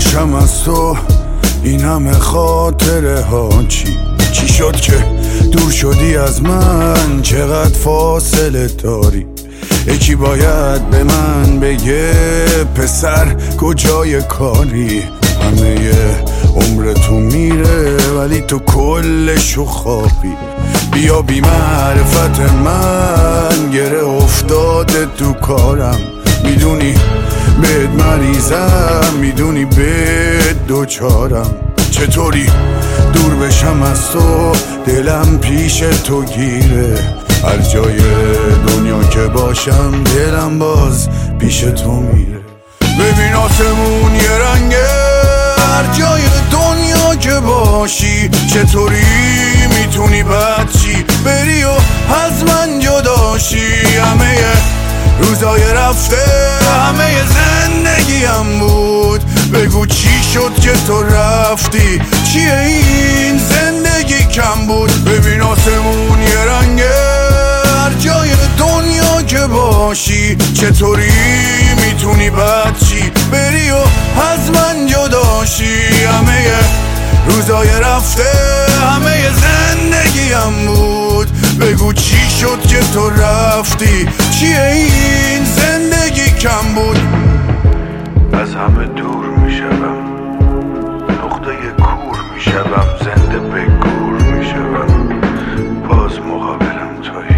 بشم از تو این همه خاطره ها. چی شد که دور شدی از من؟ چقدر فاصله داری؟ یکی باید به من بگه پسر کجای کاری؟ همه عمر تو میره ولی تو کلشو خوابی. بیا بی معرفت من گره افتاده تو کارم. میدونی بهت مریضم، میدونی بهت دوچارم. چطوری دور بشم از تو؟ دلم پیش تو گیره. هر جای دنیا که باشم دلم باز پیش تو میره. ببین آسمون یه رنگه هر جای دنیا که باشی. چطوری میتونی بد چی بری و از من جداشی؟ همه روزای رفته همه زندگیم بود. بگو چی شد که تو رفتی؟ چیه این زندگی کم بود؟ ببین آسمون یه رنگه هر جای دنیا که باشی. چطوری میتونی بد چی بری و از من جداشی؟ همه روزای رفته همه زندگیم بود. بگو چی شد که تو رفتی؟ چیه این زندگی کم بود؟ از همه دور میشم، نقطه کور میشم، زنده به گور میشم، باز مقابلم توی.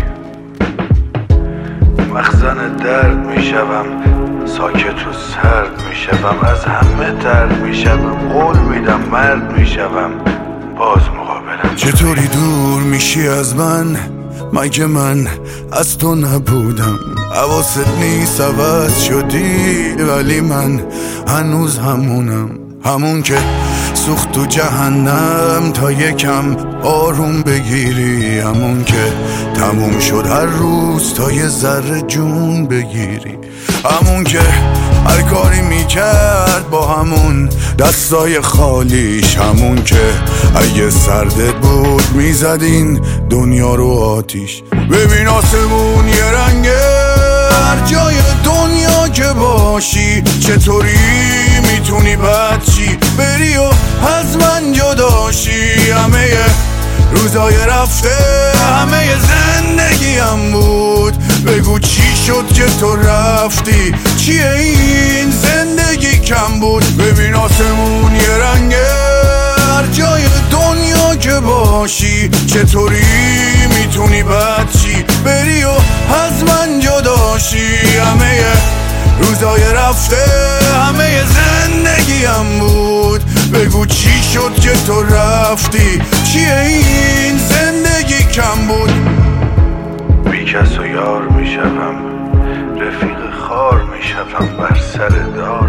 مخزن درد میشم، ساکت و سرد میشم، از همه درد میشم، قول میدم مرد میشم، باز مقابلم. چطوری دور میشی از من؟ مگه من از تو نبودم؟ حواست نیست عوض شدی ولی من هنوز همونم. همون که سوخت تو جهنم تا یکم آروم بگیری. همون که تموم شد هر روز تا یه ذره جون بگیری. همون که هر کاری میکرد با همون دستای خالیش. همون که اگه سردت بود میزدین دنیا رو آتیش. ببین آسمون یه رنگه هر جای دنیا که باشی. چطوری میتونی بد چی بری و از من جداشی؟ همه روزای رفته همه زندگیم بود. بگو چی شد که تو رفتی؟ چیه این زندگی کم بود؟ ببین آسمون یه رنگه هر جای دنیا که باشی. چطوری میتونی بد چی بری و از من جداشی؟ همه روزای رفته همه زندگیم بود. بگو چی شد که تو رفتی؟ چیه این زندگی کم بود؟ بی کس و یار میشم، رفیق خار میشم، بر سر دار